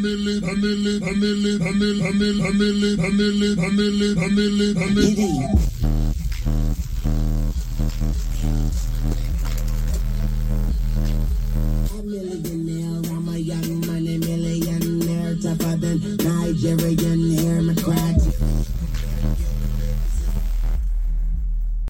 Millionaire, I'm a young money millionaire, tougher than Nigerian hair, my crack